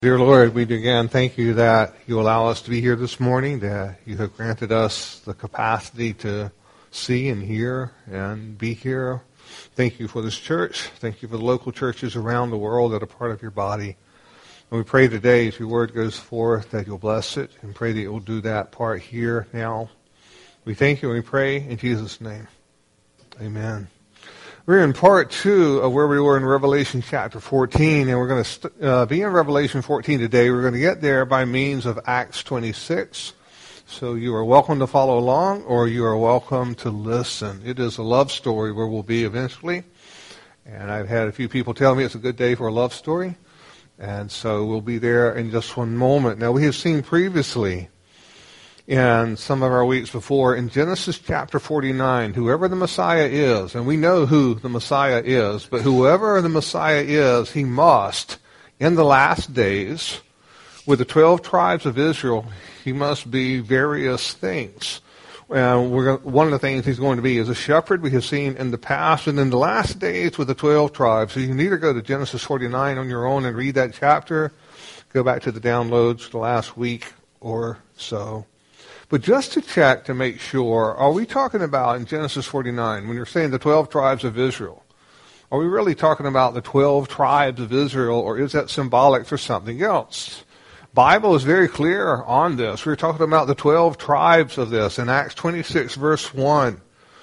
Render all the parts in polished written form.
Dear Lord, we again thank you that you allow us to be here this morning, that you have granted us the capacity to see and hear and be here. Thank you for this church. Thank you for the local churches around the world that are part of your body. And we pray today as your word goes forth that you'll bless it and pray that you'll do that part here now. We thank you and we pray in Jesus' name. Amen. We're in part 2 of where we were in Revelation chapter 14, and we're going to be in Revelation 14 today. We're going to get there by means of Acts 26. So you are welcome to follow along, or you are welcome to listen. It is a love story where we'll be eventually. And I've had a few people tell me it's a good day for a love story. And so we'll be there in just one moment. Now, we have seen previously in some of our weeks before, in Genesis chapter 49, whoever the Messiah is, and we know who the Messiah is, but whoever the Messiah is, he must, in the last days, with the 12 tribes of Israel, he must be various things. One of the things he's going to be is a shepherd, we have seen in the past, and in the last days with the 12 tribes. So you can either go to Genesis 49 on your own and read that chapter, go back to the downloads the last week or so. But just to check to make sure, are we talking about in Genesis 49, when you're saying the 12 tribes of Israel, are we really talking about the 12 tribes of Israel, or is that symbolic for something else? Bible is very clear on this. We're talking about the 12 tribes of this in Acts 26, verse 1.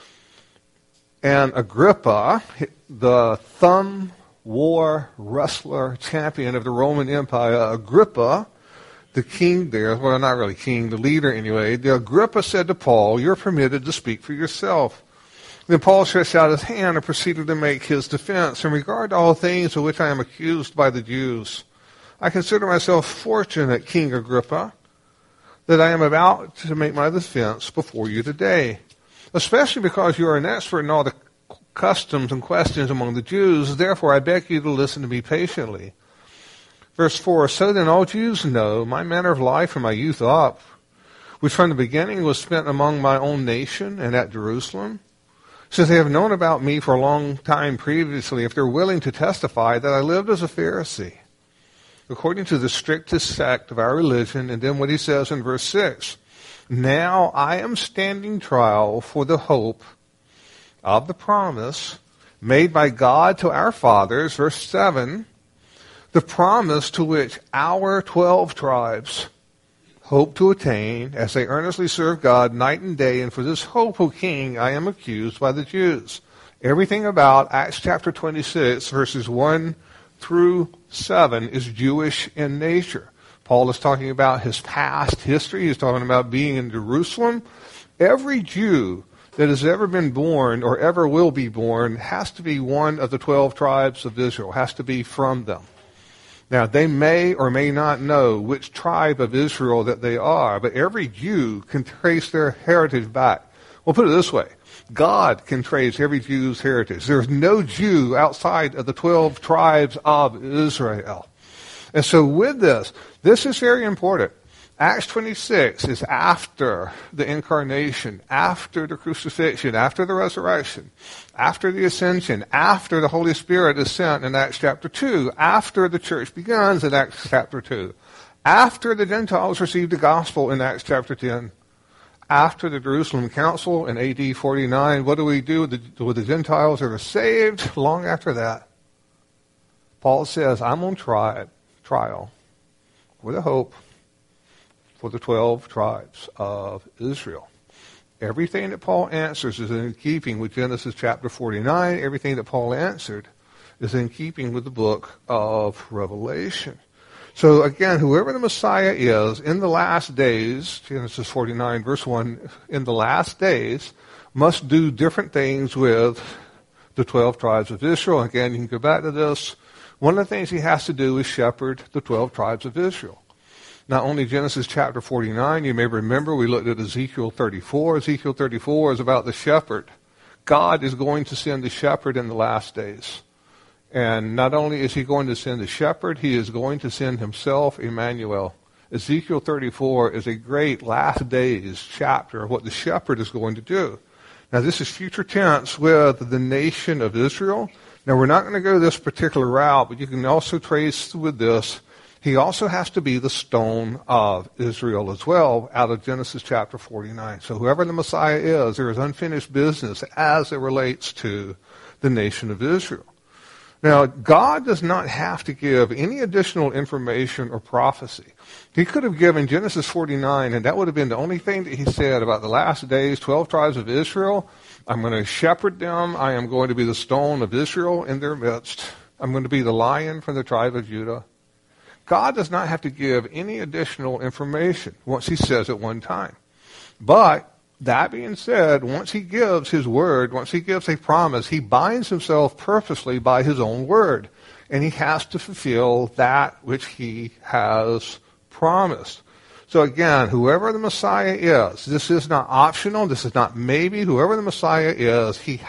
And Agrippa, the thumb war wrestler champion of the Roman Empire, Agrippa, the king there, well, not really king, the leader anyway, the Agrippa said to Paul, "You're permitted to speak for yourself." Then Paul stretched out his hand and proceeded to make his defense. "In regard to all things of which I am accused by the Jews, I consider myself fortunate, King Agrippa, that I am about to make my defense before you today, especially because you are an expert in all the customs and questions among the Jews. Therefore, I beg you to listen to me patiently." Verse 4, "So then all Jews know my manner of life from my youth up, which from the beginning was spent among my own nation and at Jerusalem. Since they have known about me for a long time previously, if they're willing to testify that I lived as a Pharisee, according to the strictest sect of our religion." And then what he says in verse 6, "Now I am standing trial for the hope of the promise made by God to our fathers," verse 7, "the promise to which our 12 tribes hope to attain as they earnestly serve God night and day. And for this hope, O King, I am accused by the Jews." Everything about Acts chapter 26, verses 1 through 7 is Jewish in nature. Paul is talking about his past history. He's talking about being in Jerusalem. Every Jew that has ever been born or ever will be born has to be one of the 12 tribes of Israel, has to be from them. Now, they may or may not know which tribe of Israel that they are, but every Jew can trace their heritage back. We'll put it this way. God can trace every Jew's heritage. There's no Jew outside of the 12 tribes of Israel. And so with this is very important. Acts 26 is after the incarnation, after the crucifixion, after the resurrection, after the ascension, after the Holy Spirit is sent in Acts chapter 2, after the church begins in Acts chapter 2, after the Gentiles received the gospel in Acts chapter 10, after the Jerusalem Council in AD 49. What do we do with the Gentiles that are saved? Long after that, Paul says, I'm on trial with a hope for the 12 tribes of Israel. Everything that Paul answers is in keeping with Genesis chapter 49. Everything that Paul answered is in keeping with the book of Revelation. So again, whoever the Messiah is in the last days, Genesis 49 verse 1, in the last days must do different things with the 12 tribes of Israel. Again, you can go back to this. One of the things he has to do is shepherd the 12 tribes of Israel. Not only Genesis chapter 49, you may remember we looked at Ezekiel 34. Ezekiel 34 is about the shepherd. God is going to send the shepherd in the last days. And not only is he going to send the shepherd, he is going to send himself, Emmanuel. Ezekiel 34 is a great last days chapter of what the shepherd is going to do. Now this is future tense with the nation of Israel. Now we're not going to go this particular route, but you can also trace with this He also has to be the stone of Israel as well, out of Genesis chapter 49. So whoever the Messiah is, there is unfinished business as it relates to the nation of Israel. Now, God does not have to give any additional information or prophecy. He could have given Genesis 49, and that would have been the only thing that he said about the last days, 12 tribes of Israel. I'm going to shepherd them. I am going to be the stone of Israel in their midst. I'm going to be the lion from the tribe of Judah. God does not have to give any additional information once he says it one time. But that being said, once he gives his word, once he gives a promise, he binds himself purposely by his own word. And he has to fulfill that which he has promised. So again, whoever the Messiah is, this is not optional, this is not maybe. Whoever the Messiah is, he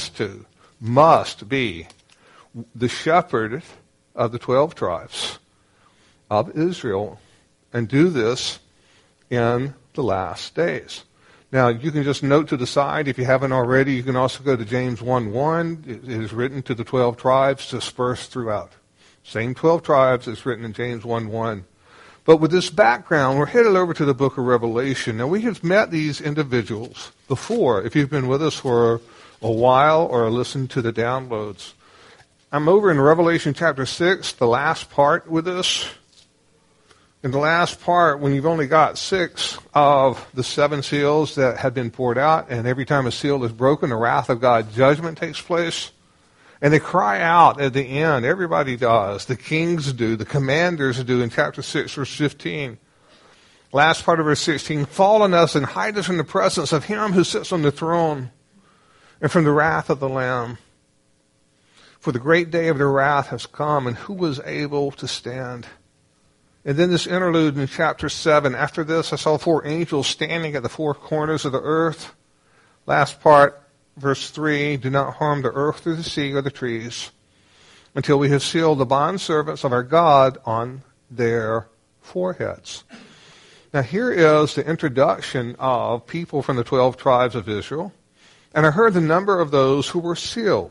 must be the shepherd of the 12 tribes of Israel, and do this in the last days. Now, you can just note to the side, if you haven't already, you can also go to James 1:1. It is written to the 12 tribes dispersed throughout. Same 12 tribes as written in James 1:1. But with this background, we're headed over to the book of Revelation. Now, we have met these individuals before, if you've been with us for a while or listened to the downloads. I'm over in Revelation chapter 6, the last part with this. In the last part, when you've only got 6 of the 7 seals that have been poured out, and every time a seal is broken, the wrath of God judgment takes place. And they cry out at the end. Everybody does. The kings do. The commanders do in chapter 6, verse 15. Last part of verse 16. Fall on us and hide us from the presence of him who sits on the throne and from the wrath of the Lamb. For the great day of their wrath has come, and who was able to stand? And then this interlude in chapter 7. After this, I saw 4 angels standing at the 4 corners of the earth. Last part, verse 3, do not harm the earth or the sea or the trees until we have sealed the bondservants of our God on their foreheads. Now here is the introduction of people from the 12 tribes of Israel. And I heard the number of those who were sealed.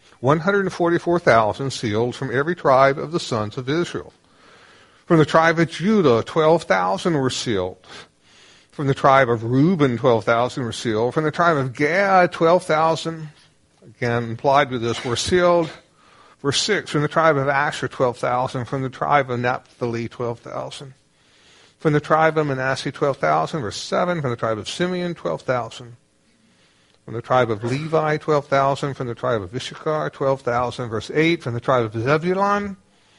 144,000 sealed from every tribe of the sons of Israel. From the tribe of Judah, 12,000 were sealed. From the tribe of Reuben, 12,000 were sealed. From the tribe of Gad, 12,000, again implied with this, were sealed. Verse 6, from the tribe of Asher, 12,000. From the tribe of Naphtali, 12,000. From the tribe of Manasseh, 12,000. Verse 7, from the tribe of Simeon, 12,000. From the tribe of Levi, 12,000. From the tribe of Issachar, 12,000. Verse 8, from the tribe of Zebulun,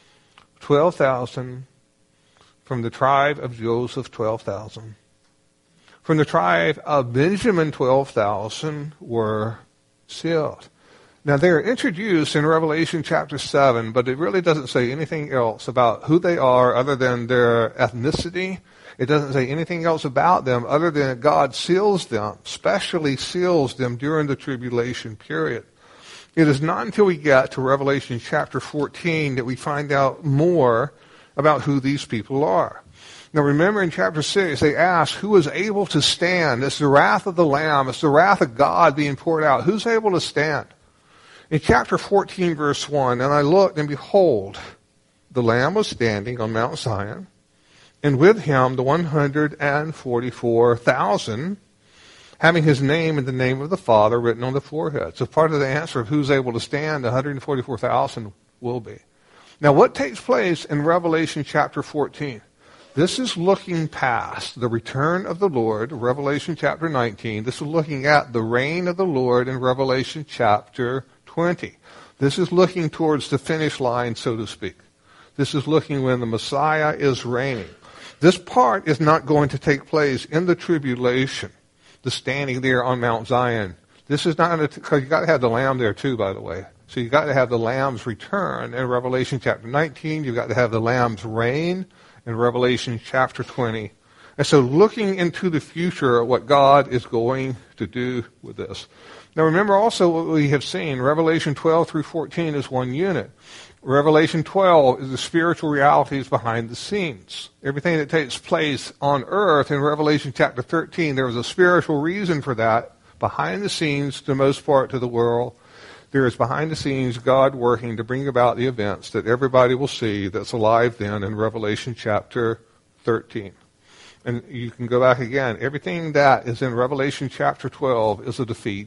12,000. From the tribe of Joseph, 12,000. From the tribe of Benjamin, 12,000 were sealed. Now, they're introduced in Revelation chapter 7, but it really doesn't say anything else about who they are other than their ethnicity. It doesn't say anything else about them other than God seals them, specially seals them during the tribulation period. It is not until we get to Revelation chapter 14 that we find out more about who these people are. Now remember in chapter 6, they ask, who is able to stand? It's the wrath of the Lamb. It's the wrath of God being poured out. Who's able to stand? In chapter 14, verse 1, and I looked, and behold, the Lamb was standing on Mount Zion, and with him the 144,000, having his name and the name of the Father written on the forehead. So part of the answer of who's able to stand, the 144,000 will be. Now, what takes place in Revelation chapter 14? This is looking past the return of the Lord, Revelation chapter 19. This is looking at the reign of the Lord in Revelation chapter 20. This is looking towards the finish line, so to speak. This is looking when the Messiah is reigning. This part is not going to take place in the tribulation, the standing there on Mount Zion. This is not, because you've got to have the Lamb there too, by the way. So you've got to have the Lamb's return in Revelation chapter 19. You've got to have the Lamb's reign in Revelation chapter 20. And so looking into the future, what God is going to do with this. Now remember also what we have seen. Revelation 12 through 14 is one unit. Revelation 12 is the spiritual realities behind the scenes. Everything that takes place on earth in Revelation chapter 13, there was a spiritual reason for that behind the scenes, to the most part, to the world. There is behind the scenes God working to bring about the events that everybody will see that's alive then in Revelation chapter 13. And you can go back again. Everything that is in Revelation chapter 12 is a defeat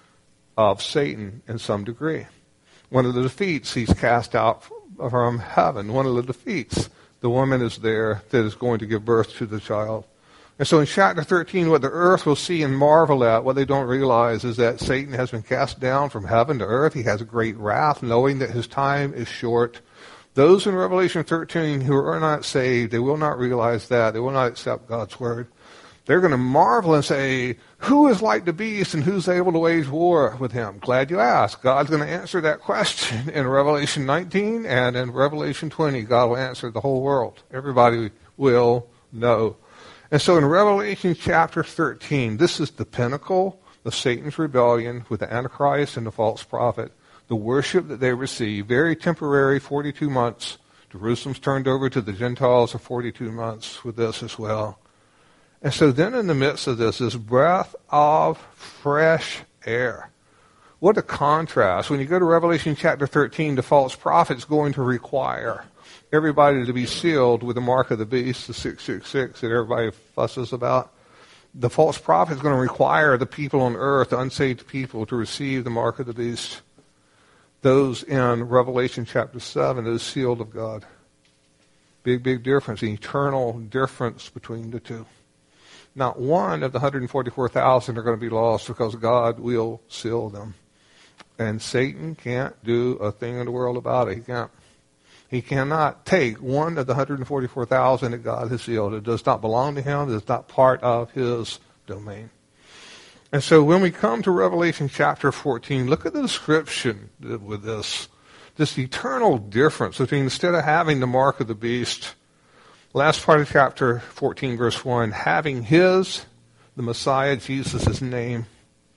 of Satan in some degree. One of the defeats, he's cast out from heaven. One of the defeats, the woman is there that is going to give birth to the child. And so in chapter 13, what the earth will see and marvel at, what they don't realize is that Satan has been cast down from heaven to earth. He has a great wrath, knowing that his time is short. Those in Revelation 13 who are not saved, they will not realize that. They will not accept God's word. They're going to marvel and say, who is like the beast and who's able to wage war with him? Glad you asked. God's going to answer that question in Revelation 19 and in Revelation 20. God will answer the whole world. Everybody will know. And so in Revelation chapter 13, this is the pinnacle of Satan's rebellion with the Antichrist and the false prophet. The worship that they receive, very temporary, 42 months. Jerusalem's turned over to the Gentiles for 42 months with this as well. And so then in the midst of this breath of fresh air. What a contrast. When you go to Revelation chapter 13, the false prophet's going to require everybody to be sealed with the mark of the beast, the 666 that everybody fusses about. The false prophet is going to require the people on earth, the unsaved people, to receive the mark of the beast. Those in Revelation chapter 7, those sealed of God. Big, big difference, an eternal difference between the two. Not one of the 144,000 are going to be lost because God will seal them. And Satan can't do a thing in the world about it. He can't. He cannot take one of the 144,000 that God has sealed. It does not belong to him. It is not part of his domain. And so when we come to Revelation chapter 14, look at the description with this eternal difference between, instead of having the mark of the beast, last part of chapter 14, verse 1, having the Messiah, Jesus' name,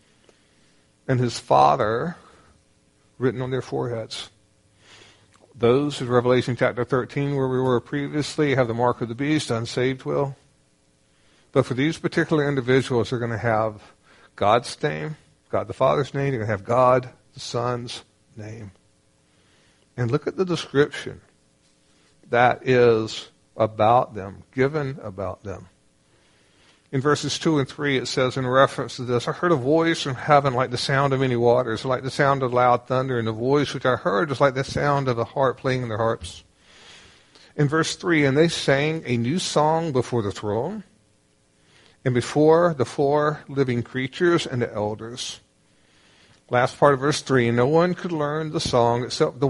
and his Father written on their foreheads. Those in Revelation chapter 13, where we were previously, have the mark of the beast, unsaved will. But for these particular individuals, they're going to have God's name, God the Father's name. They're going to have God the Son's name. And look at the description that is about them, given about them. In verses 2 and 3, it says in reference to this, I heard a voice from heaven like the sound of many waters, like the sound of loud thunder, and the voice which I heard was like the sound of a harp playing in their harps. In verse 3, and they sang a new song before the throne, and before the 4 living creatures and the elders. Last part of verse 3, and no one could learn the song except the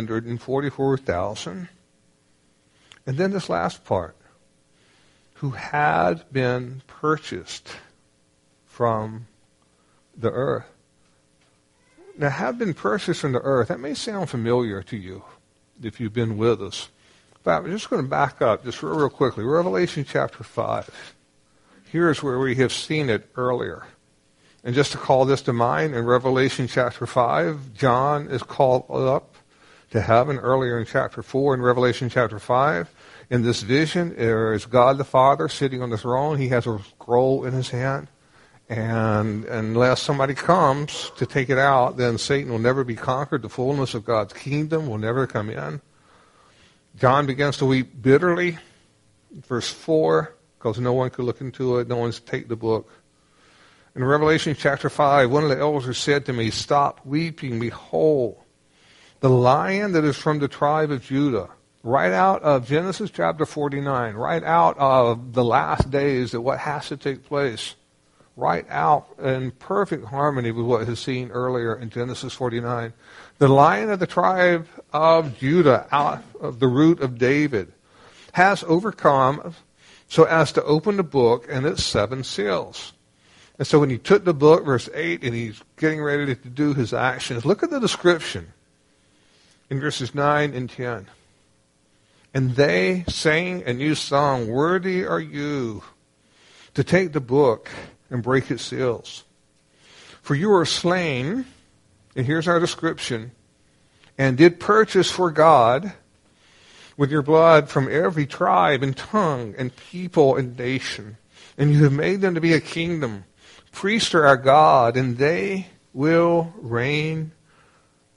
144,000. And then this last part, who had been purchased from the earth. Now, have been purchased from the earth, that may sound familiar to you if you've been with us. But I'm just going to back up just real quickly. Revelation chapter 5. Here's where we have seen it earlier. And just to call this to mind, in Revelation chapter 5, John is called up to heaven earlier in chapter 4. In Revelation chapter 5, in this vision, there is God the Father sitting on the throne. He has a scroll in his hand. And unless somebody comes to take it out, then Satan will never be conquered. The fullness of God's kingdom will never come in. John begins to weep bitterly. Verse 4, because no one could look into it. No one's take the book. In Revelation chapter 5, one of the elders said to me, stop weeping. Behold, the Lion that is from the tribe of Judah, right out of Genesis chapter 49, right out of the last days of what has to take place, right out in perfect harmony with what is seen earlier in Genesis 49. The Lion of the tribe of Judah, out of the root of David, has overcome so as to open the book and its 7 seals. And so when he took the book, verse 8, and he's getting ready to do his actions, look at the description in verses 9 and 10. And they sang a new song, worthy are you to take the book and break its seals. For you were slain, and here's our description, and did purchase for God with your blood from every tribe and tongue and people and nation. And you have made them to be a kingdom, priests to our God, and they will reign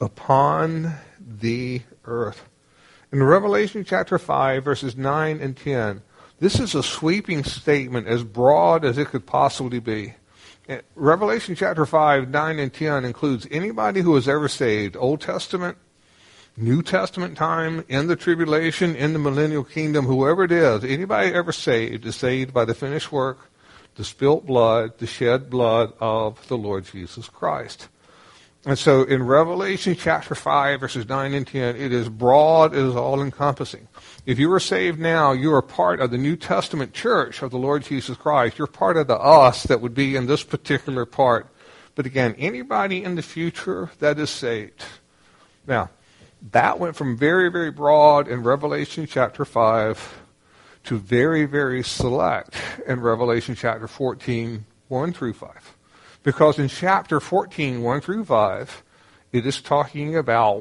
upon the earth. In Revelation chapter 5, verses 9 and 10, this is a sweeping statement as broad as it could possibly be. Revelation chapter 5, 9 and 10 includes anybody who was ever saved, Old Testament, New Testament time, in the tribulation, in the millennial kingdom, whoever it is, anybody ever saved is saved by the finished work, the spilt blood, the shed blood of the Lord Jesus Christ. And so in Revelation chapter 5, verses 9 and 10, it is broad, it is all-encompassing. If you are saved now, you are part of the New Testament church of the Lord Jesus Christ. You're part of the us that would be in this particular part. But again, anybody in the future that is saved. Now, that went from very, very broad in Revelation chapter 5 to very, very select in Revelation chapter 14, 1 through 5. Because in chapter 14, 1 through 5, it is talking about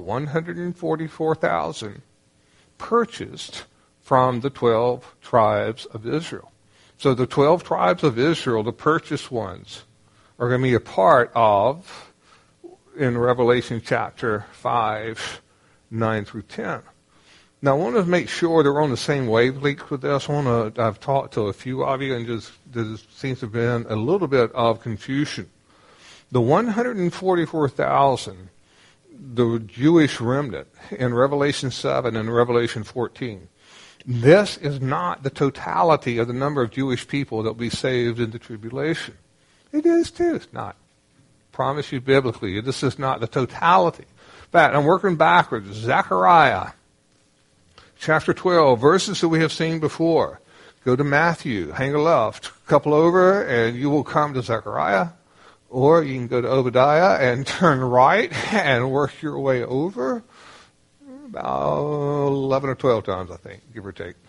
144,000 purchased from the 12 tribes of Israel. So the 12 tribes of Israel, the purchased ones, are going to be a part of, in Revelation chapter 5, 9 through 10. Now, I want to make sure that we're on the same wavelength with this. I've talked to a few of you, and there seems to have been a little bit of confusion. The 144,000, the Jewish remnant in Revelation 7 and Revelation 14, this is not the totality of the number of Jewish people that will be saved in the tribulation. It is too. It's not. I promise you biblically, this is not the totality. In fact, I'm working backwards. Zechariah chapter 12, verses that we have seen before. Go to Matthew, hang a left, couple over, and you will come to Zechariah. Or you can go to Obadiah and turn right and work your way over. About 11 or 12 times, I think, give or take.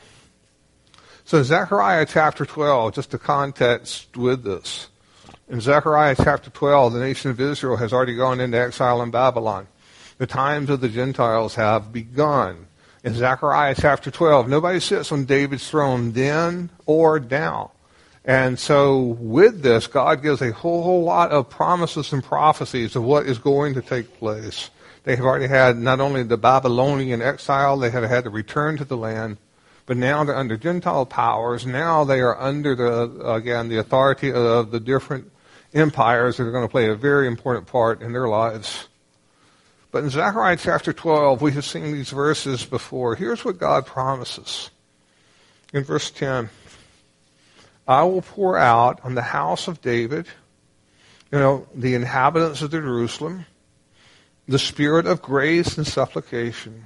So Zechariah chapter 12, just the context with this. In Zechariah chapter 12, the nation of Israel has already gone into exile in Babylon. The times of the Gentiles have begun. In Zechariah chapter 12, nobody sits on David's throne then or now. And so with this, God gives a whole lot of promises and prophecies of what is going to take place. They have already had not only the Babylonian exile, they have had to return to the land, but now they're under Gentile powers. Now they are under the authority of the different empires that are going to play a very important part in their lives. But in Zechariah chapter 12, we have seen these verses before. Here's what God promises. In verse 10, I will pour out on the house of David, the inhabitants of Jerusalem, the spirit of grace and supplication,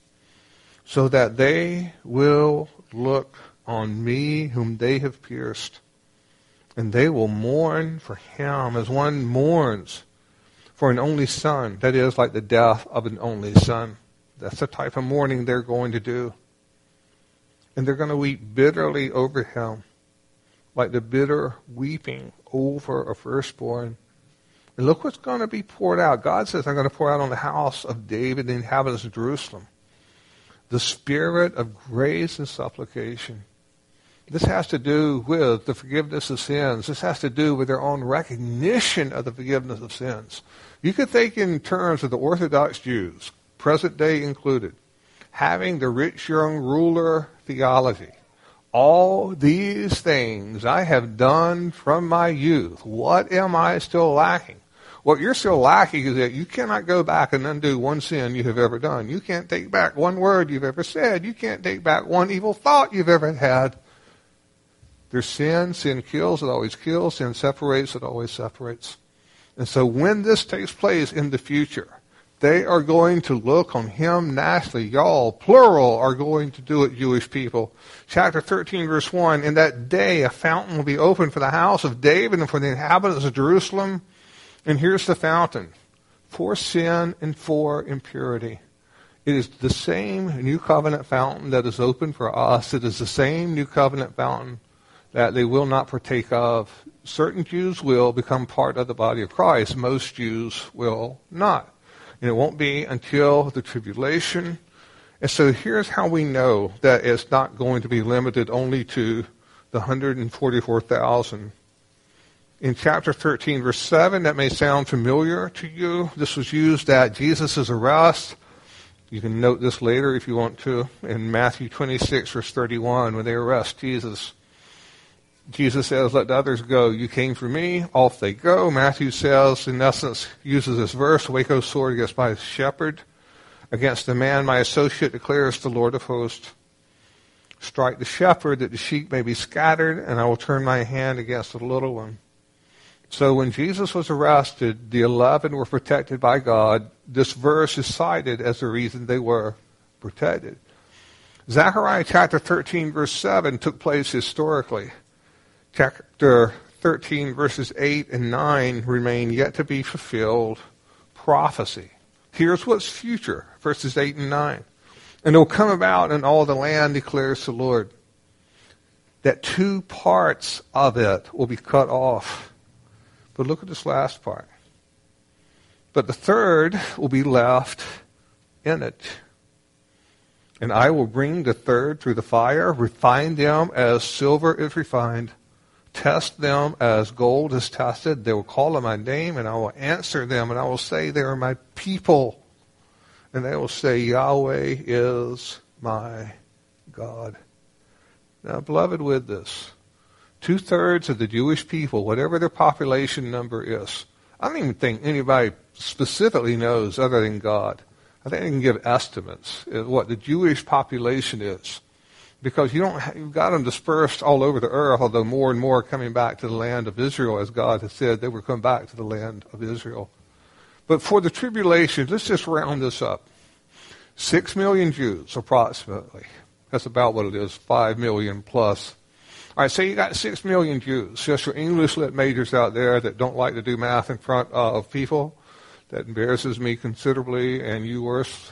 so that they will look on me whom they have pierced, and they will mourn for him as one mourns for an only son, that is, like the death of an only son. That's the type of mourning they're going to do. And they're going to weep bitterly over him, like the bitter weeping over a firstborn. And look what's going to be poured out. God says, I'm going to pour out on the house of David, the inhabitants of Jerusalem, the spirit of grace and supplication. This has to do with the forgiveness of sins. This has to do with their own recognition of the forgiveness of sins. You could think in terms of the Orthodox Jews, present day included, having the rich young ruler theology. All these things I have done from my youth. What am I still lacking? What you're still lacking is that you cannot go back and undo one sin you have ever done. You can't take back one word you've ever said. You can't take back one evil thought you've ever had. There's sin. Sin kills. It always kills. Sin separates. It always separates. And so when this takes place in the future, they are going to look on him nationally. Y'all, plural, are going to do it, Jewish people. Chapter 13, verse 1, in that day a fountain will be opened for the house of David and for the inhabitants of Jerusalem. And here's the fountain, for sin and for impurity. It is the same new covenant fountain that is open for us. It is the same new covenant fountain that they will not partake of. Certain Jews will become part of the body of Christ. Most Jews will not. And it won't be until the tribulation. And so here's how we know that it's not going to be limited only to the 144,000 In chapter 13, verse 7, that may sound familiar to you. This was used at Jesus' arrest. You can note this later if you want to. In Matthew 26, verse 31, when they arrest Jesus, Jesus says, "Let the others go. You came for me." Off they go. Matthew says, in essence, uses this verse, "Waco's sword against my shepherd. Against the man, my associate, declares the Lord of hosts. Strike the shepherd that the sheep may be scattered, and I will turn my hand against the little one." So when Jesus was arrested, the 11 were protected by God. This verse is cited as the reason they were protected. Zechariah chapter 13, verse 7 took place historically. Chapter 13, verses 8 and 9 remain yet to be fulfilled prophecy. Here's what's future, verses 8 and 9. "And it will come about in all the land, declares the Lord, that 2 parts of it will be cut off." But look at this last part. "But the third will be left in it. And I will bring the third through the fire, refine them as silver is refined, test them as gold is tested. They will call on my name, and I will answer them, and I will say, they are my people. And they will say, Yahweh is my God." Now, beloved, with this, 2/3 of the Jewish people, whatever their population number is, I don't even think anybody specifically knows other than God. I think they can give estimates of what the Jewish population is, because you've got them dispersed all over the earth, although more and more are coming back to the land of Israel, as God has said they would come back to the land of Israel. But for the tribulation, let's just round this up. 6 million Jews, approximately. That's about what it is, 5 million plus. All right, so you got 6 million Jews. Just your English lit majors out there that don't like to do math in front of people. That embarrasses me considerably, and you worse.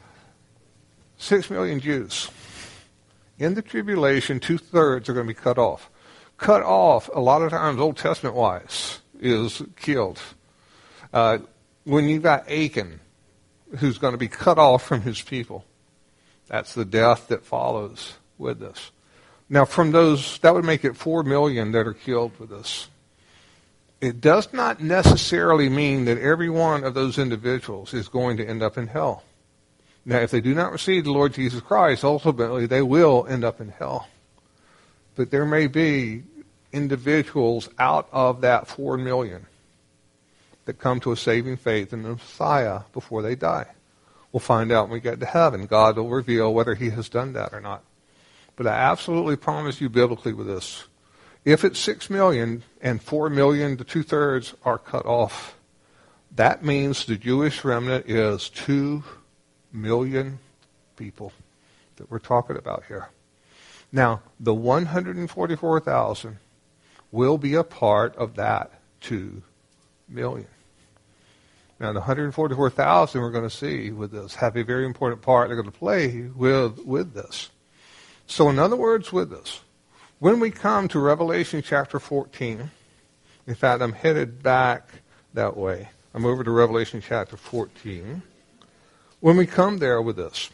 6 million Jews. In the tribulation, 2/3 are going to be cut off. Cut off, a lot of times, Old Testament-wise, is killed. When you've got Achan, who's going to be cut off from his people, that's the death that follows with this. Now, from those, that would make it 4 million that are killed with this. It does not necessarily mean that every one of those individuals is going to end up in hell. Now, if they do not receive the Lord Jesus Christ, ultimately they will end up in hell. But there may be individuals out of that 4 million that come to a saving faith in the Messiah before they die. We'll find out when we get to heaven. God will reveal whether he has done that or not. But I absolutely promise you biblically with this. If it's 6 million and 4 million, the 2/3 are cut off, that means the Jewish remnant is 2 million people that we're talking about here. Now, the 144,000 will be a part of that 2 million. Now, the 144,000 we're going to see with this have a very important part they're going to play with this. So in other words, with this, when we come to Revelation chapter 14, in fact, I'm headed back that way. I'm over to Revelation chapter 14. When we come there with this,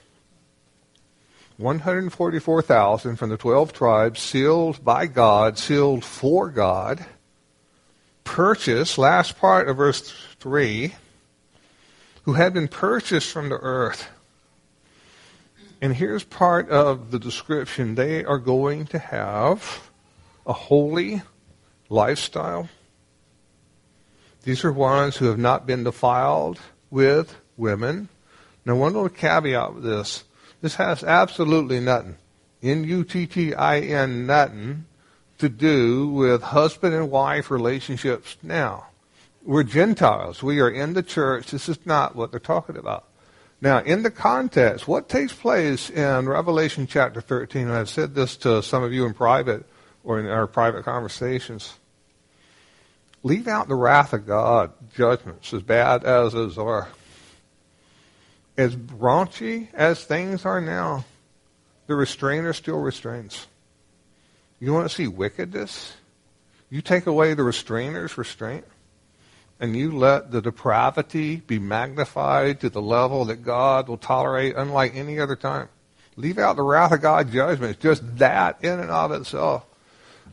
144,000 from the 12 tribes, sealed by God, sealed for God, purchased, last part of verse 3, who had been purchased from the earth. And here's part of the description. They are going to have a holy lifestyle. These are ones who have not been defiled with women. Now, one little caveat with this. This has absolutely nothing, N-U-T-T-I-N, nothing to do with husband and wife relationships now. We're Gentiles. We are in the church. This is not what they're talking about. Now, in the context, what takes place in Revelation chapter 13, and I've said this to some of you in private or in our private conversations, leave out the wrath of God judgments, as bad as those are. As raunchy as things are now, the restrainer still restrains. You want to see wickedness? You take away the restrainer's restraint, and you let the depravity be magnified to the level that God will tolerate unlike any other time. Leave out the wrath of God judgment. It's just that in and of itself.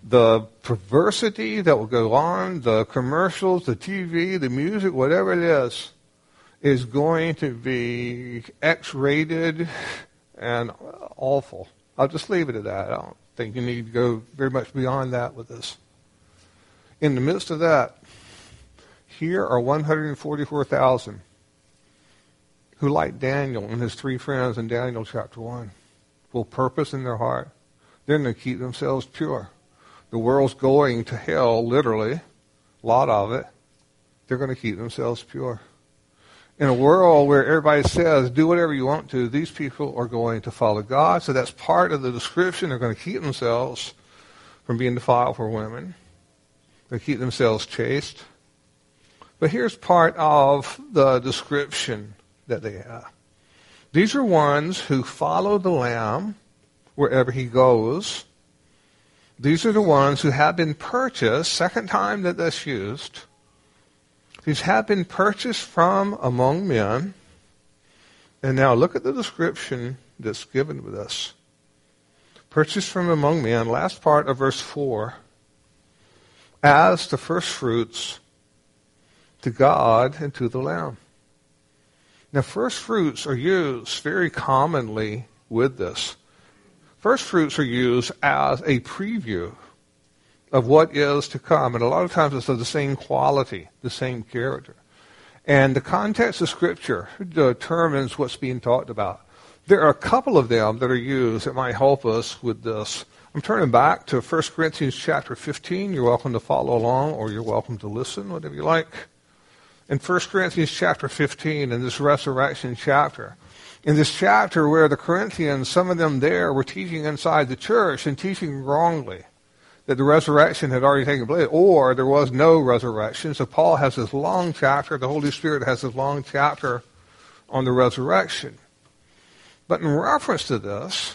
the perversity that will go on, the commercials, the TV, the music, whatever it is going to be X-rated and awful. I'll just leave it at that. I don't think you need to go very much beyond that with this. In the midst of that, here are 144,000 who, like Daniel and his three friends in Daniel chapter 1, will purpose in their heart. They're going to keep themselves pure. The world's going to hell, literally, a lot of it. They're going to keep themselves pure. In a world where everybody says, do whatever you want to, these people are going to follow God. So that's part of the description. They're going to keep themselves from being defiled for women. They keep themselves chaste. But here's part of the description that they have. These are ones who follow the Lamb wherever he goes. These are the ones who have been purchased, second time that that's used. These have been purchased from among men. And now look at the description that's given with us. Purchased from among men, last part of verse 4. As the first fruits to God and to the Lamb. Now, first fruits are used very commonly with this. First fruits are used as a preview of what is to come. And a lot of times it's of the same quality, the same character. And the context of Scripture determines what's being talked about. There are a couple of them that are used that might help us with this. I'm turning back to 1 Corinthians chapter 15. You're welcome to follow along, or you're welcome to listen, whatever you like. In 1 Corinthians chapter 15, in this resurrection chapter, in this chapter where the Corinthians, some of them there, were teaching inside the church and teaching wrongly that the resurrection had already taken place, or there was no resurrection. So Paul has this long chapter, the Holy Spirit has this long chapter on the resurrection. But in reference to this,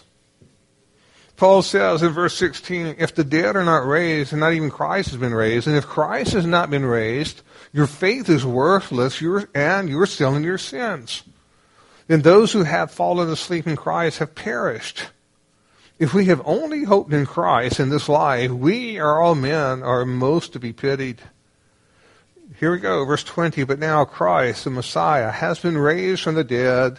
Paul says in verse 16, if the dead are not raised, and not even Christ has been raised, and if Christ has not been raised, your faith is worthless, and you're still in your sins. Then those who have fallen asleep in Christ have perished. If we have only hoped in Christ in this life, we are all men are most to be pitied. Here we go, verse 20. But now Christ, the Messiah, has been raised from the dead.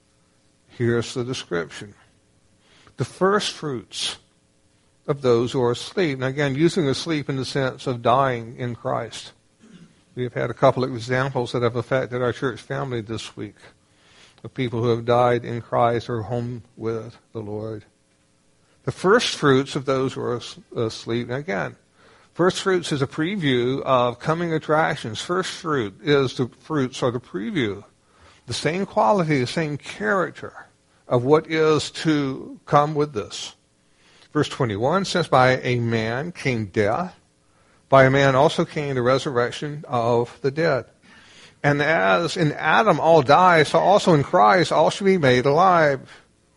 Here's the description. The first fruits of those who are asleep. Now again, using asleep in the sense of dying in Christ. We have had a couple of examples that have affected our church family this week of people who have died in Christ or home with the Lord. The first fruits of those who are asleep. Now again, first fruits is a preview of coming attractions. First fruit is the fruits or the preview. The same quality, the same character of what is to come with this. Verse 21 says, by a man came death. By a man also came the resurrection of the dead. And as in Adam all die, so also in Christ all shall be made alive.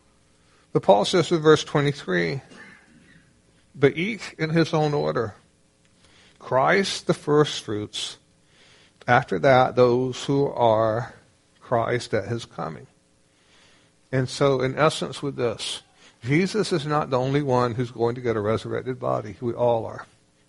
But Paul says in verse 23, but each in his own order. Christ the first fruits. After that, those who are Christ at his coming. And so in essence with this, Jesus is not the only one who's going to get a resurrected body. We all are.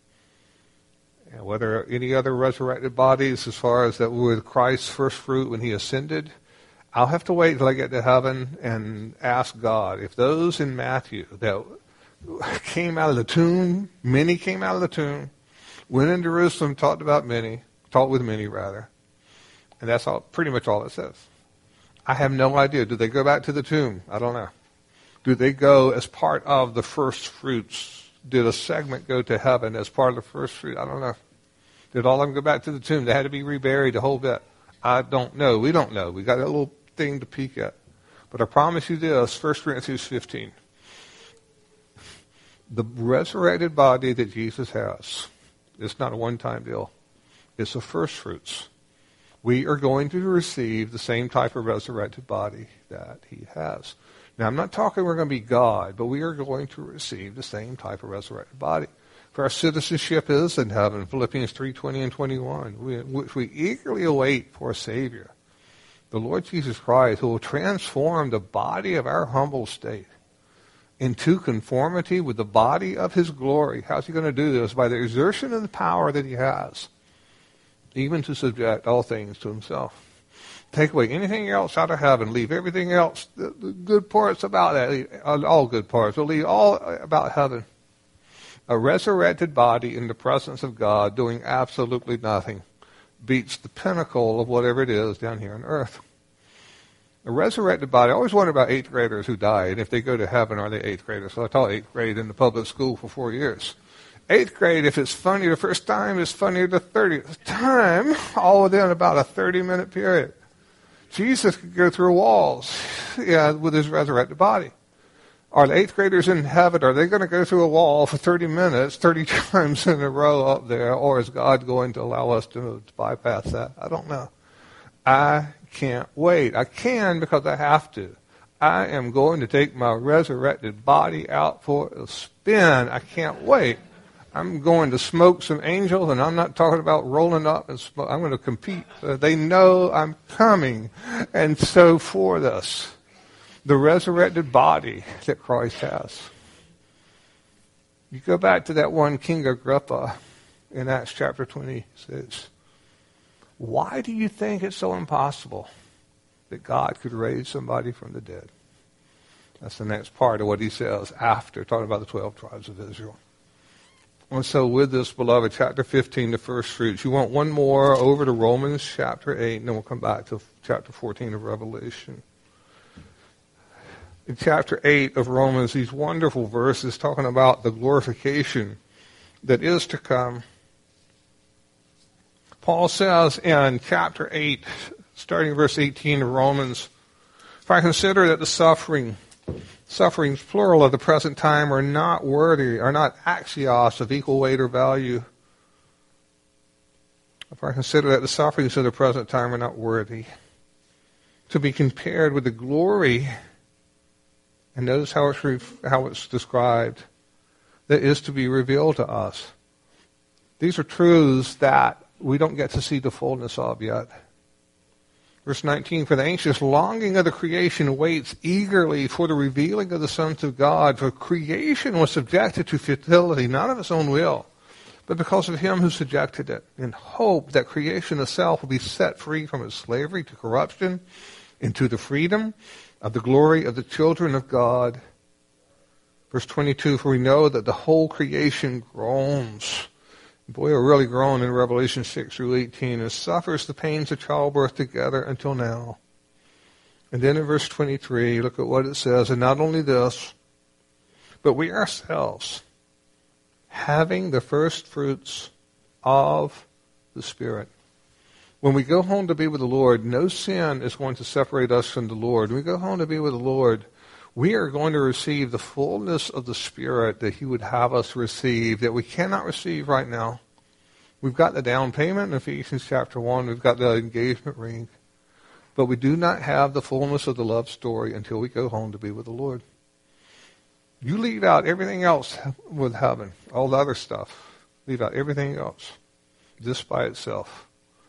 And whether any other resurrected bodies as far as that with Christ's first fruit when he ascended, I'll have to wait till I get to heaven and ask God. If those in Matthew that came out of the tomb, many came out of the tomb, went into Jerusalem, taught with many, and that's all, pretty much all it says. I have no idea. Do they go back to the tomb? I don't know. Do they go as part of the first fruits? Did a segment go to heaven as part of the first fruit? I don't know. Did all of them go back to the tomb? They had to be reburied, the whole bit. I don't know. We don't know. We got a little thing to peek at. But I promise you this, 1 Corinthians 15. The resurrected body that Jesus has, it's not a one-time deal. It's the first fruits. We are going to receive the same type of resurrected body that he has. Now, I'm not talking we're going to be God, but we are going to receive the same type of resurrected body. For our citizenship is in heaven, Philippians 3:20 and 21, which we eagerly await for a Savior, the Lord Jesus Christ, who will transform the body of our humble state into conformity with the body of his glory. How's he going to do this? By the exertion of the power that he has, even to subject all things to himself. Take away anything else out of heaven. Leave everything else, the good parts about that, all good parts. We'll leave all about heaven. A resurrected body in the presence of God doing absolutely nothing beats the pinnacle of whatever it is down here on earth. A resurrected body. I always wonder about 8th graders who die, and if they go to heaven, are they 8th graders? So I taught 8th grade in the public school for 4 years. 8th grade, if it's funny the first time, it's funnier the 30th time, all within about a 30-minute period. Jesus could go through walls with his resurrected body. Are the 8th graders in heaven, are they going to go through a wall for 30 minutes, 30 times in a row up there, or is God going to allow us to bypass that? I don't know. I can't wait. I can because I have to. I am going to take my resurrected body out for a spin. I can't wait. I'm going to smoke some angels, and I'm not talking about rolling up and smoke. I'm going to compete. They know I'm coming. And so for this, the resurrected body that Christ has. You go back to that one King Agrippa in Acts chapter 26. Why do you think it's so impossible that God could raise somebody from the dead? That's the next part of what he says after talking about the 12 tribes of Israel. And so with this, beloved, chapter 15, the first fruits. You want one more over to Romans chapter 8, and then we'll come back to chapter 14 of Revelation. In chapter 8 of Romans, these wonderful verses talking about the glorification that is to come. Paul says in chapter 8, starting verse 18 of Romans, "For I consider that the sufferings, plural, of the present time are not axios of equal weight or value. For I consider that the sufferings of the present time are not worthy to be compared with the glory," and notice how it's described, "that is to be revealed to us." These are truths that we don't get to see the fullness of yet. Verse 19, "For the anxious longing of the creation waits eagerly for the revealing of the sons of God. For creation was subjected to futility, not of its own will, but because of him who subjected it, in hope that creation itself will be set free from its slavery to corruption into the freedom of the glory of the children of God." Verse 22, "For we know that the whole creation groans." Boy, we're really growing in Revelation 6 through 18, "and suffers the pains of childbirth together until now." And then in verse 23, look at what it says, "And not only this, but we ourselves, having the first fruits of the Spirit." When we go home to be with the Lord, no sin is going to separate us from the Lord. When we go home to be with the Lord, we are going to receive the fullness of the Spirit that he would have us receive, that we cannot receive right now. We've got the down payment in Ephesians chapter 1. We've got the engagement ring. But we do not have the fullness of the love story until we go home to be with the Lord. You leave out everything else with heaven, all the other stuff. Leave out everything else. This by itself,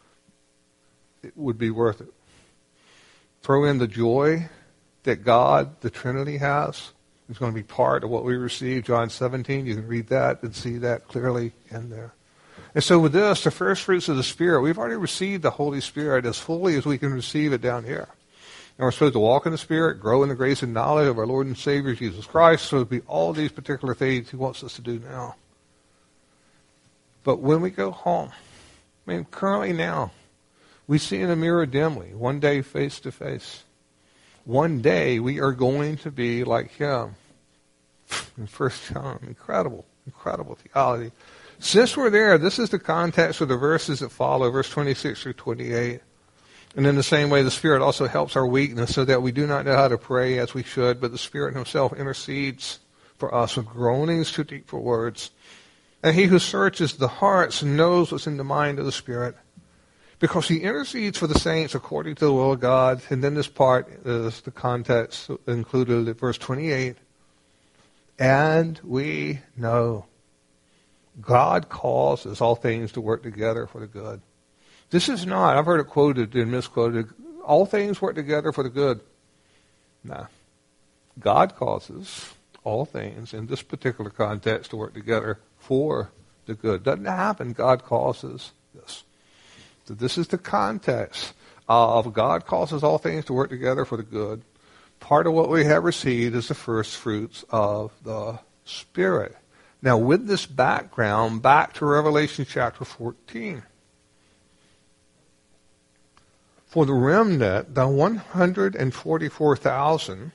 it would be worth it. Throw in the joy that God, the Trinity, has. It's going to be part of what we receive. John 17, you can read that and see that clearly in there. And so with this, the first fruits of the Spirit, we've already received the Holy Spirit as fully as we can receive it down here. And we're supposed to walk in the Spirit, grow in the grace and knowledge of our Lord and Savior Jesus Christ. So it'll be all these particular things he wants us to do now. But when we go home, currently now, we see in a mirror dimly, one day face to face. One day we are going to be like him. In 1 John, incredible theology. Since we're there, this is the context of the verses that follow, verse 26 through 28. And in the same way, the Spirit also helps our weakness, so that we do not know how to pray as we should, but the Spirit himself intercedes for us with groanings too deep for words. And he who searches the hearts knows what's in the mind of the Spirit, because he intercedes for the saints according to the will of God. And then this part is the context included at verse 28. "And we know God causes all things to work together for the good." This is not, I've heard it quoted and misquoted, all things work together for the good. No. God causes all things in this particular context to work together for the good. Doesn't happen. God causes this. So this is the context of God causes all things to work together for the good. Part of what we have received is the first fruits of the Spirit. Now, with this background, back to Revelation chapter 14. For the remnant, the 144,000,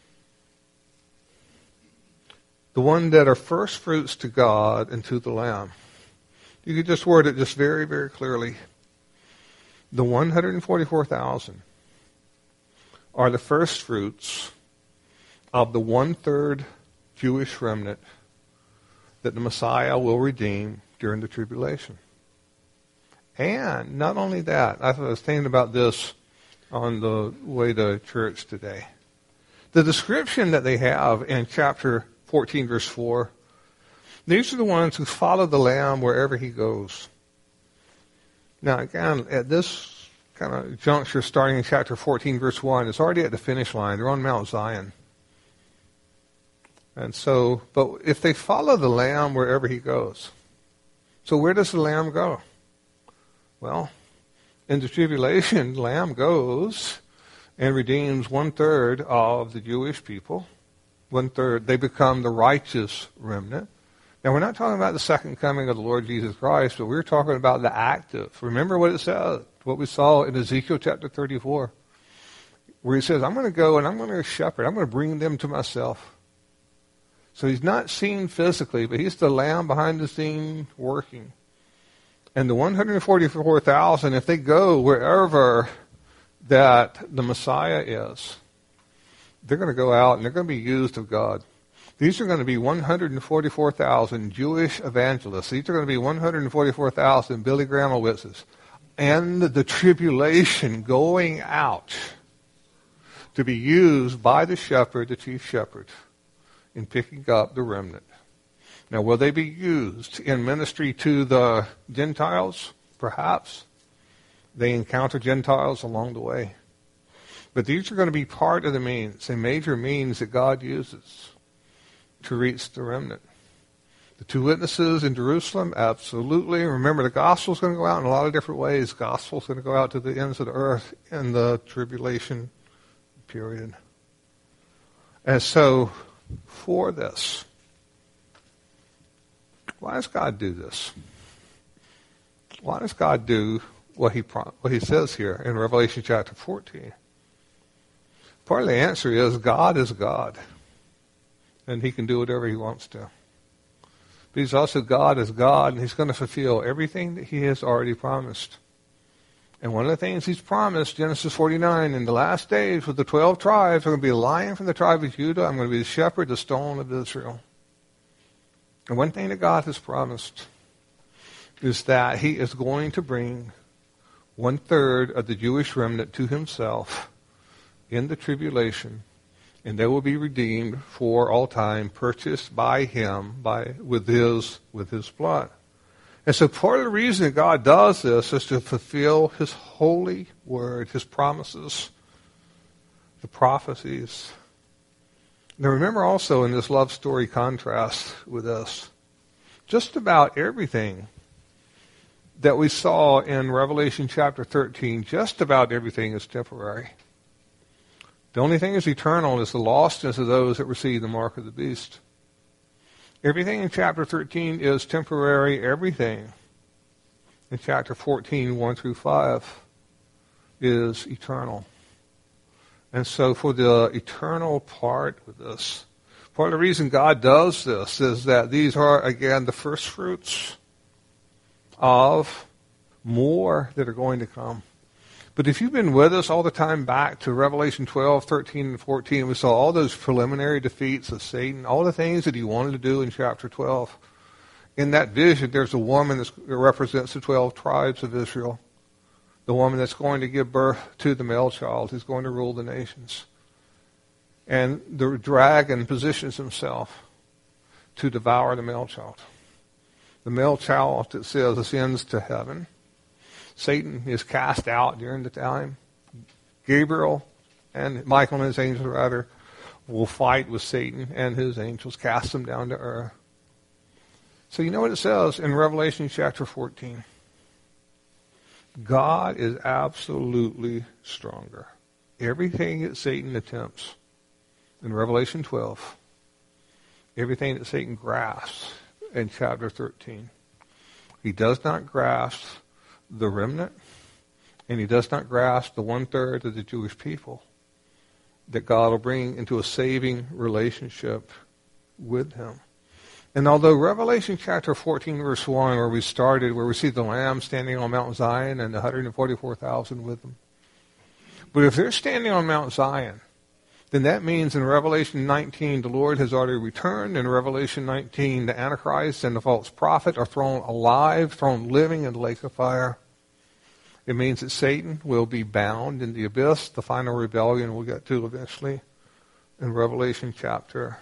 the one that are first fruits to God and to the Lamb. You could just word it just very, very clearly. The 144,000 are the first fruits of the 1/3 Jewish remnant that the Messiah will redeem during the tribulation. And not only that, I was thinking about this on the way to church today. The description that they have in chapter 14, verse 4, these are the ones who follow the Lamb wherever he goes. Now, again, at this kind of juncture, starting in chapter 14, verse 1, it's already at the finish line. They're on Mount Zion. And so, but if they follow the Lamb wherever he goes, so where does the Lamb go? Well, in the tribulation, the Lamb goes and redeems 1/3 of the Jewish people. 1/3, they become the righteous remnant. Now, we're not talking about the second coming of the Lord Jesus Christ, but we're talking about the active. Remember what it says, what we saw in Ezekiel chapter 34, where he says, I'm going to go and I'm going to shepherd. I'm going to bring them to myself. So he's not seen physically, but he's the Lamb behind the scene working. And the 144,000, if they go wherever that the Messiah is, they're going to go out and they're going to be used of God. These are going to be 144,000 Jewish evangelists. These are going to be 144,000 Billy Gramowitzes. And the tribulation going out to be used by the shepherd, the chief shepherd, in picking up the remnant. Now, will they be used in ministry to the Gentiles? Perhaps. They encounter Gentiles along the way. But these are going to be part of the means, a major means that God uses to reach the remnant. The 2 witnesses in Jerusalem, absolutely. Remember, the gospel is going to go out in a lot of different ways. The gospel is going to go out to the ends of the earth in the tribulation period. And so, for this, why does God do this? Why does God do what he says here in Revelation chapter 14? Part of the answer is God is God, and he can do whatever he wants to. But he's also God as God, and he's going to fulfill everything that he has already promised. And one of the things he's promised, Genesis 49, in the last days with the 12 tribes, I'm going to be a lion from the tribe of Judah. I'm going to be the shepherd, the stone of Israel. And one thing that God has promised is that he is going to bring 1/3 of the Jewish remnant to himself in the tribulation, and they will be redeemed for all time, purchased by him with his blood. And so part of the reason that God does this is to fulfill his holy word, his promises, the prophecies. Now remember also in this love story contrast with us, just about everything that we saw in Revelation chapter 13, just about everything is temporary. The only thing that's eternal is the lostness of those that receive the mark of the beast. Everything in chapter 13 is temporary. Everything in chapter 14, 1 through 5, is eternal. And so for the eternal part of this, part of the reason God does this is that these are, again, the first fruits of more that are going to come. But if you've been with us all the time back to Revelation 12, 13, and 14, we saw all those preliminary defeats of Satan, all the things that he wanted to do in chapter 12. In that vision, there's a woman that represents the 12 tribes of Israel, the woman that's going to give birth to the male child who's going to rule the nations. And the dragon positions himself to devour the male child. The male child, it says, ascends to heaven. Satan is cast out during the time. Gabriel and Michael and his angels, will fight with Satan and his angels, cast them down to earth. So you know what it says in Revelation chapter 14? God is absolutely stronger. Everything that Satan attempts in Revelation 12, everything that Satan grasps in chapter 13, he does not grasp the remnant, and he does not grasp the 1/3 of the Jewish people that God will bring into a saving relationship with him. And although Revelation chapter 14, verse 1, where we started, where we see the Lamb standing on Mount Zion and the 144,000 with him, but if they're standing on Mount Zion, then that means in Revelation 19, the Lord has already returned. In Revelation 19, the Antichrist and the false prophet are thrown alive, thrown living in the lake of fire. It means that Satan will be bound in the abyss, the final rebellion we'll get to eventually in Revelation chapter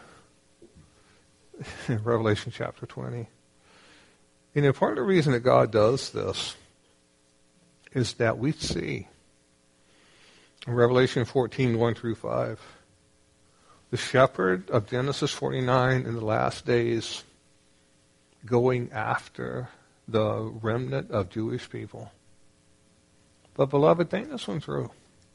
20. And part of the reason that God does this is that we see in Revelation 14, 1 through 5, the shepherd of Genesis 49 in the last days going after the remnant of Jewish people. But beloved, think this one through.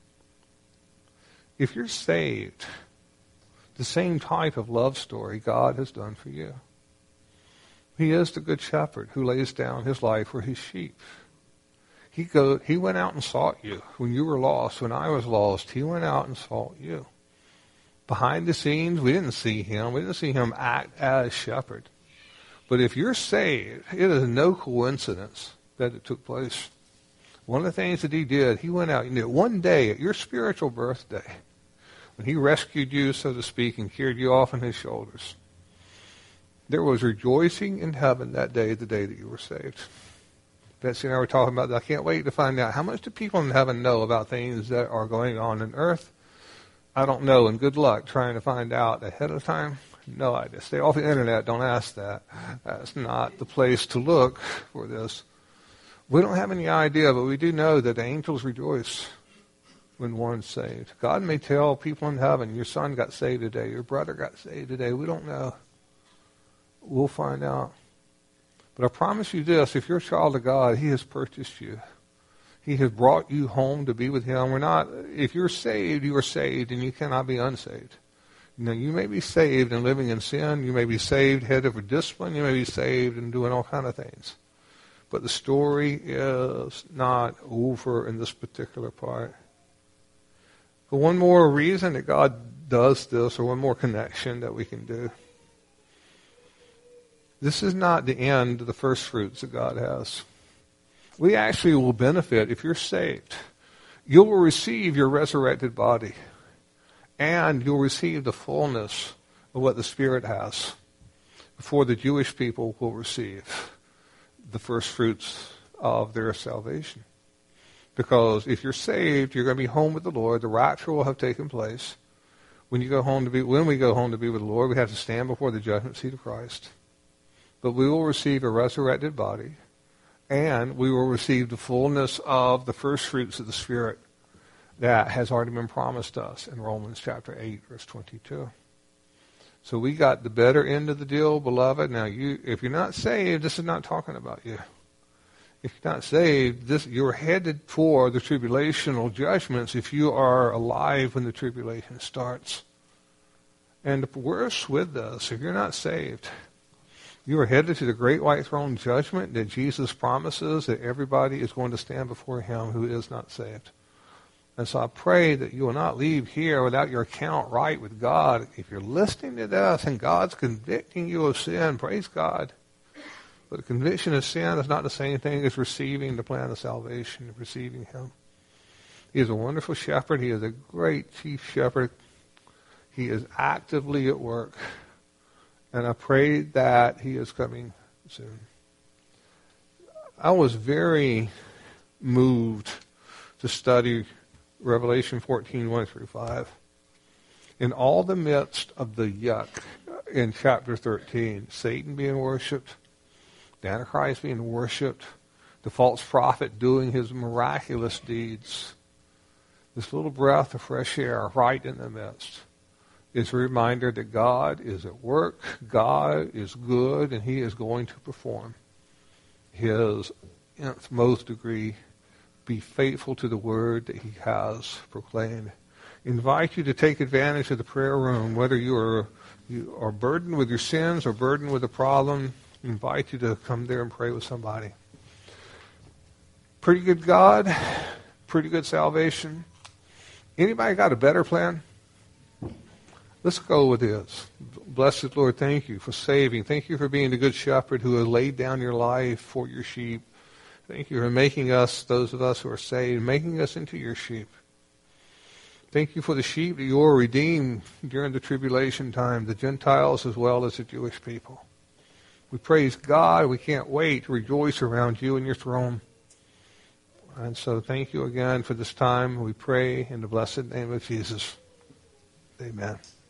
If you're saved, the same type of love story God has done for you. He is the good shepherd who lays down his life for his sheep. He went out and sought you. When you were lost, when I was lost, he went out and sought you. Behind the scenes, we didn't see him. We didn't see him act as shepherd. But if you're saved, it is no coincidence that it took place. One of the things that he did, he went out, one day at your spiritual birthday, when he rescued you, so to speak, and carried you off on his shoulders, there was rejoicing in heaven that day, the day that you were saved. Betsy and I were talking about that. I can't wait to find out how much do people in heaven know about things that are going on earth. I don't know, and good luck trying to find out ahead of time. No idea. Stay off the internet. Don't ask that. That's not the place to look for this. We don't have any idea, but we do know that angels rejoice when one's saved. God may tell people in heaven, your son got saved today, your brother got saved today. We don't know. We'll find out. But I promise you this, if you're a child of God, he has purchased you. He has brought you home to be with him. If you're saved, you are saved, and you cannot be unsaved. You may be saved and living in sin. You may be saved headed for discipline. You may be saved and doing all kinds of things. But the story is not over in this particular part. But one more reason that God does this, or one more connection that we can do. This is not the end of the first fruits that God has. We actually will benefit if you're saved. You will receive your resurrected body, and you'll receive the fullness of what the Spirit has before the Jewish people will receive the first fruits of their salvation. Because if you're saved, you're going to be home with the Lord. The rapture will have taken place. When we go home to be with the Lord, we have to stand before the judgment seat of Christ. But we will receive a resurrected body, and we will receive the fullness of the first fruits of the Spirit that has already been promised us in Romans chapter 8, verse 22. So we got the better end of the deal, beloved. Now, if you're not saved, this is not talking about you. If you're not saved, you're headed for the tribulational judgments if you are alive when the tribulation starts. And the worse with this, if you're not saved, you are headed to the great white throne judgment that Jesus promises that everybody is going to stand before him who is not saved. And so I pray that you will not leave here without your account right with God. If you're listening to this and God's convicting you of sin, praise God. But the conviction of sin is not the same thing as receiving the plan of salvation, receiving him. He is a wonderful shepherd. He is a great chief shepherd. He is actively at work. And I pray that he is coming soon. I was very moved to study Revelation 14, 1 through 5. In all the midst of the yuck in chapter 13, Satan being worshipped, the Antichrist being worshipped, the false prophet doing his miraculous deeds, this little breath of fresh air right in the midst. It's a reminder that God is at work, God is good, and he is going to perform his utmost degree. Be faithful to the word that he has proclaimed. Invite you to take advantage of the prayer room, whether you are burdened with your sins or burdened with a problem. Invite you to come there and pray with somebody. Pretty good God, pretty good salvation. Anybody got a better plan? Let's go with this. Blessed Lord, thank you for saving. Thank you for being the good shepherd who has laid down your life for your sheep. Thank you for making us, those of us who are saved, making us into your sheep. Thank you for the sheep that you will redeem during the tribulation time, the Gentiles as well as the Jewish people. We praise God. We can't wait to rejoice around you and your throne. And so thank you again for this time. We pray in the blessed name of Jesus. Amen.